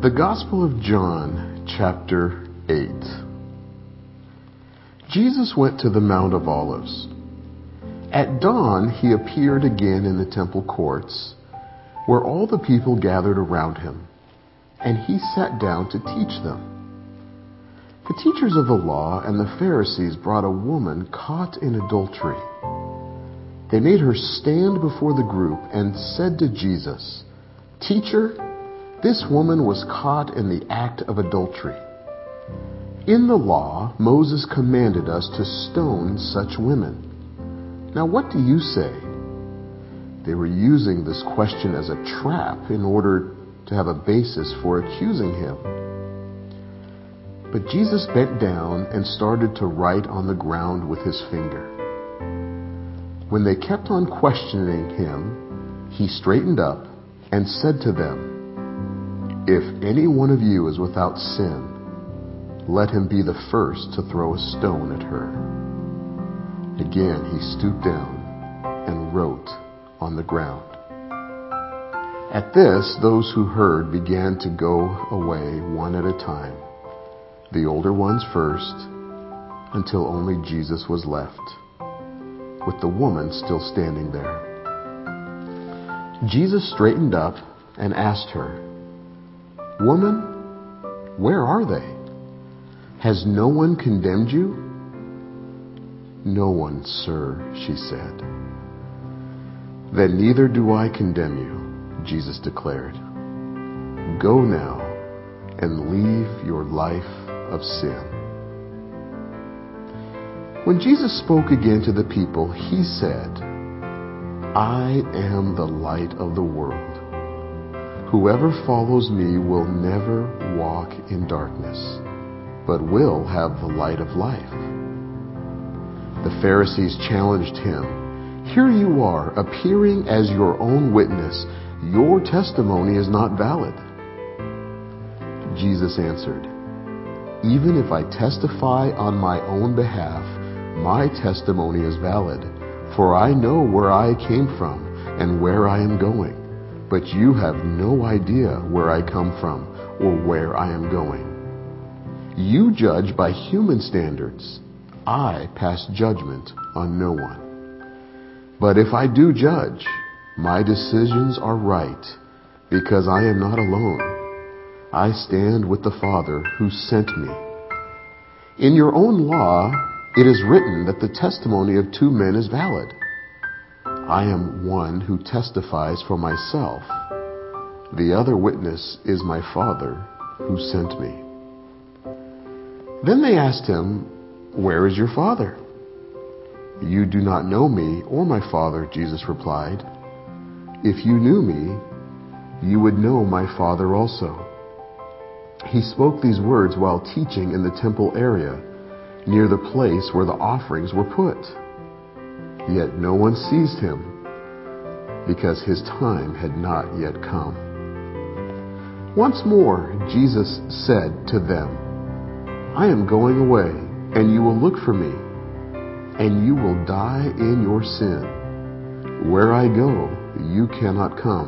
The Gospel of John, chapter 8. Jesus went to the Mount of Olives. At dawn, he appeared again in the temple courts, where all the people gathered around him, and he sat down to teach them. The teachers of the law and the Pharisees brought a woman caught in adultery. They made her stand before the group and said to Jesus, "Teacher, this woman was caught in the act of adultery. In the law, Moses commanded us to stone such women. Now what do you say?" They were using this question as a trap in order to have a basis for accusing him. But Jesus bent down and started to write on the ground with his finger. When they kept on questioning him, he straightened up and said to them, "If any one of you is without sin, let him be the first to throw a stone at her." Again he stooped down and wrote on the ground. At this, those who heard began to go away one at a time, the older ones first, until only Jesus was left, with the woman still standing there. Jesus straightened up and asked her, "Woman, where are they? Has no one condemned you?" "No one, sir," she said. "Then neither do I condemn you," Jesus declared. "Go now and leave your life of sin." When Jesus spoke again to the people, he said, "I am the light of the world. Whoever follows me will never walk in darkness, but will have the light of life." The Pharisees challenged him, "Here you are, appearing as your own witness. Your testimony is not valid." Jesus answered, "Even if I testify on my own behalf, my testimony is valid, for I know where I came from and where I am going. But you have no idea where I come from or where I am going. You judge by human standards. I pass judgment on no one. But if I do judge, my decisions are right, because I am not alone. I stand with the Father who sent me. In your own law, it is written that the testimony of two men is valid. I am one who testifies for myself. The other witness is my Father who sent me." Then they asked him, "Where is your Father?" "You do not know me or my Father," Jesus replied. "If you knew me, you would know my Father also." He spoke these words while teaching in the temple area, near the place where the offerings were put. Yet no one seized him, because his time had not yet come. Once more, Jesus said to them, "I am going away, and you will look for me, and you will die in your sin. Where I go, you cannot come."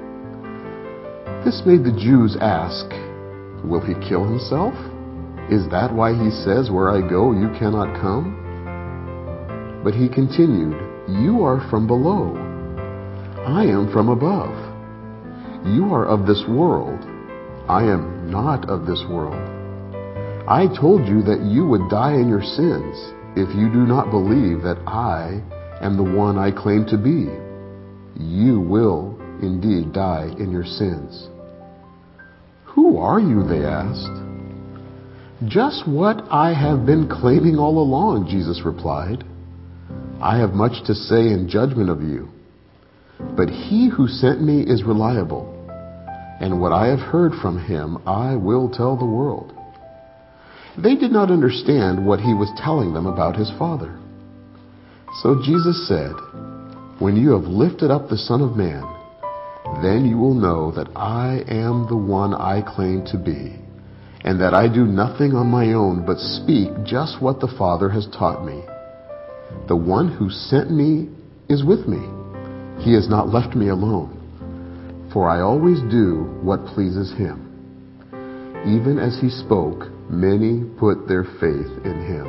This made the Jews ask, "Will he kill himself? Is that why he says, 'Where I go, you cannot come'?" But he continued, "You are from below. I am from above. You are of this world. I am not of this world. I told you that you would die in your sins if you do not believe that I am the one I claim to be. You will indeed die in your sins." "Who are you?" they asked. "Just what I have been claiming all along," Jesus replied. "I have much to say in judgment of you, but he who sent me is reliable, and what I have heard from him I will tell the world." They did not understand what he was telling them about his Father. So Jesus said, "When you have lifted up the Son of Man, then you will know that I am the one I claim to be, and that I do nothing on my own but speak just what the Father has taught me. The one who sent me is with me. He has not left me alone, for I always do what pleases him. Even as he spoke, many put their faith in him.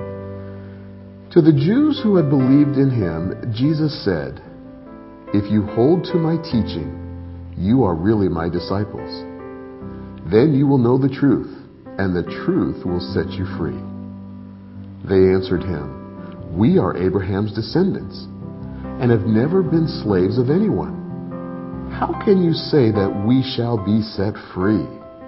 To the Jews who had believed in him, Jesus said, "If you hold to my teaching, you are really my disciples. Then you will know the truth, and the truth will set you free." They answered him, "We are Abraham's descendants, and have never been slaves of anyone. How can you say that we shall be set free?"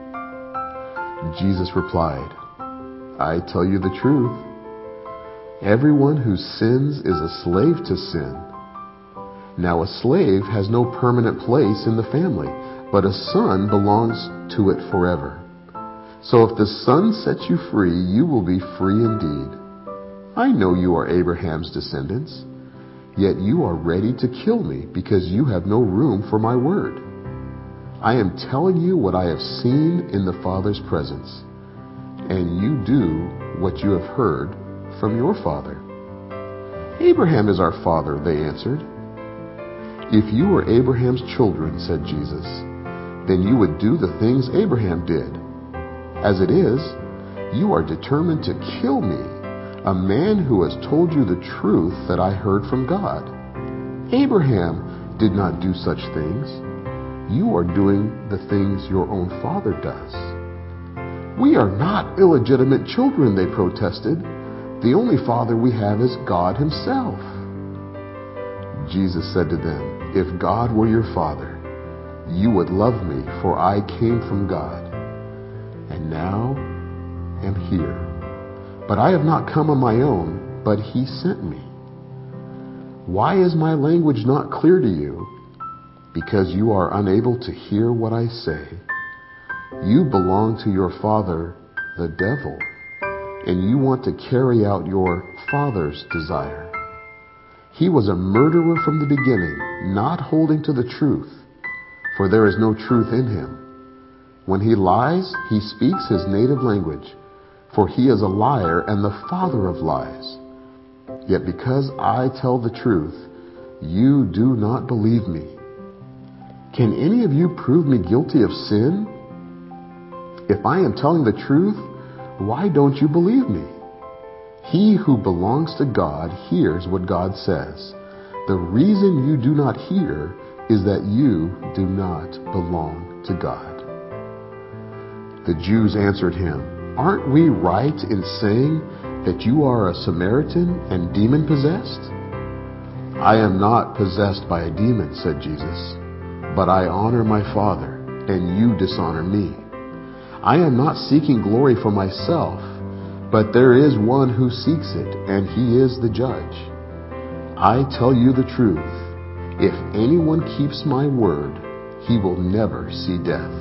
Jesus replied, "I tell you the truth. Everyone who sins is a slave to sin. Now a slave has no permanent place in the family, but a son belongs to it forever. So if the Son sets you free, you will be free indeed. I know you are Abraham's descendants, yet you are ready to kill me because you have no room for my word. I am telling you what I have seen in the Father's presence, and you do what you have heard from your father." "Abraham is our father," they answered. "If you were Abraham's children," said Jesus, "then you would do the things Abraham did. As it is, you are determined to kill me, a man who has told you the truth that I heard from God. Abraham did not do such things. You are doing the things your own father does." "We are not illegitimate children," they protested. "The only father we have is God himself." Jesus said to them, "If God were your father, you would love me, for I came from God, and now am here. But I have not come on my own, but he sent me. Why is my language not clear to you? Because you are unable to hear what I say. You belong to your father, the devil, and you want to carry out your father's desire. He was a murderer from the beginning, not holding to the truth, for there is no truth in him. When he lies, he speaks his native language, for he is a liar and the father of lies. Yet because I tell the truth, you do not believe me. Can any of you prove me guilty of sin? If I am telling the truth, why don't you believe me? He who belongs to God hears what God says. The reason you do not hear is that you do not belong to God." The Jews answered him, "Aren't we right in saying that you are a Samaritan and demon-possessed?" "I am not possessed by a demon," said Jesus, "but I honor my Father, and you dishonor me. I am not seeking glory for myself, but there is one who seeks it, and he is the judge. I tell you the truth. If anyone keeps my word, he will never see death."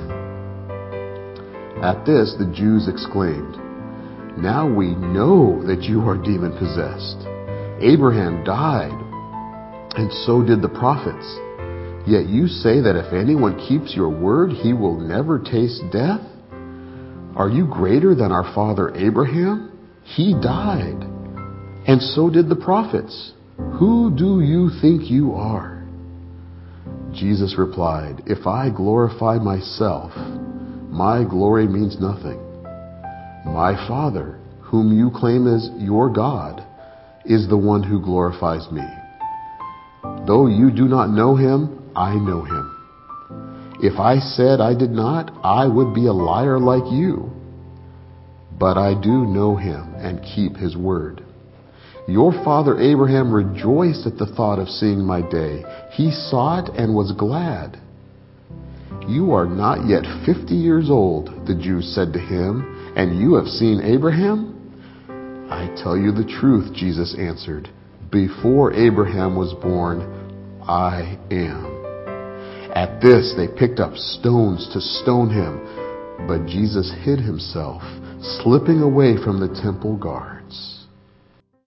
At this, the Jews exclaimed, "Now we know that you are demon-possessed. Abraham died, and so did the prophets. Yet you say that if anyone keeps your word, he will never taste death? Are you greater than our father Abraham? He died, and so did the prophets. Who do you think you are?" Jesus replied, "If I glorify myself, my glory means nothing. My Father, whom you claim as your God, is the one who glorifies me. Though you do not know him, I know him. If I said I did not, I would be a liar like you. But I do know him and keep his word. Your father Abraham rejoiced at the thought of seeing my day. He saw it and was glad." "You are not yet 50 years old," the Jews said to him, "and you have seen Abraham?" "I tell you the truth," Jesus answered. "Before Abraham was born, I am." At this, they picked up stones to stone him, but Jesus hid himself, slipping away from the temple guards.